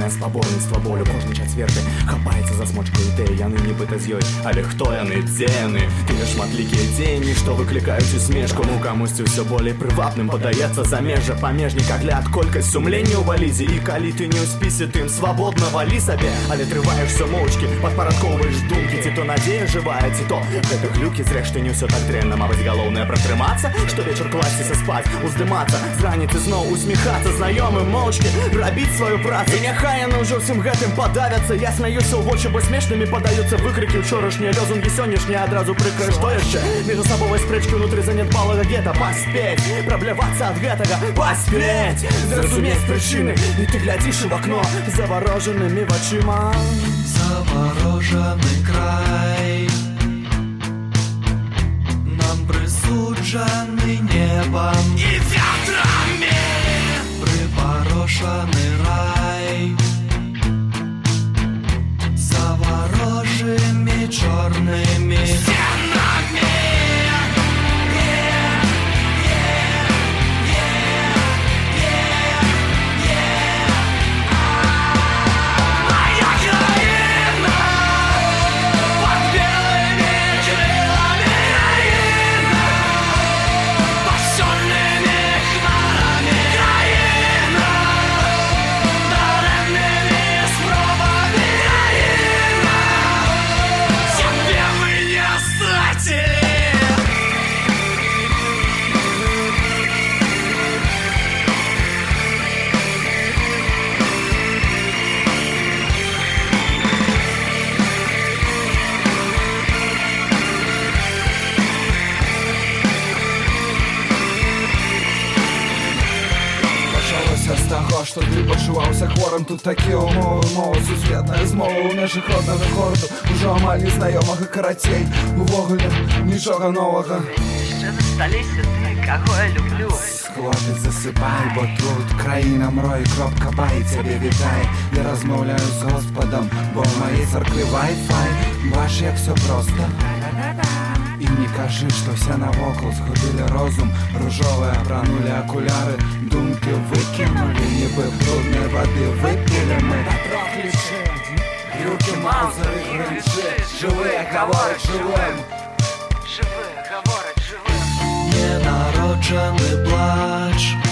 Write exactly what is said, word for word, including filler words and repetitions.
Галоўнае спаборніцтва болю, кожны чацверты хапаецца за смочку ідэі, яны нібыта з ёй, але хто яны, дзе яны? Тыя шматлікія дзеянні, што выклікаюць усмешку. Ну камусьці ўсё болей прыватным падаецца замежжа, памежнік, агляд, колькасць сумлення ў валізе. І калі ты не ў спісе, тым свабодна валі сабе, але трываешся моўчкі, падпарадкоўваеш думкі, ці то надзея жывая, ці то гэта глюкі. Зрэшты не ўсё так дрэнна, мабыць галоўнае пратрымацца, што вечар класціся спаць, уздымацца з раніцы, зноў усміхацца знаёмым моўчкі, рабіць сваю працу. І няхай яны ўжо ўсім гэтым падавяцца. Я смяюся ў вочы, бо смешнымі падаюцца выкрыкі учорашнія, лёзунгі сённяшнія адразу прыкрыя. Што яшчэ? Міжасабовай спрэчкі ўнутры занядбалага гета. Паспець, праблявацца ад гэтага, паспець, зразумець прычыны. І ты глядзіш у вакно заварожанымі вачыма. Заворожаны край нам прысуджаны небам і вятрамі, прыпарошаны рай заворожымі чорнымі сценамі. З таго, што ты пачуваўся хворым, тут такія ўмовы, мова сусветная змова ў межах роднага гораду, ужо амаль незнаёмага, карацей, увогуле нічога новага. Яшчэ засталіся ты, каго я люблю. Хлопец, засыпай, бо тут краіна мрой, кропка бай, цябе вітай. Я размаўляю з Господам, бо ў маёй царкве вай-фай. Бач, як всё проста. І не кажы, што вся навокал згубілі розум, ружовыя апранулі акуляры, думкі выкінулі, нібы бруднай вады выпілі мы. Глюкі, маузеры, грынчы, жывыя гавораць жывым, Жывыя гавораць жывым. ненароджаны плач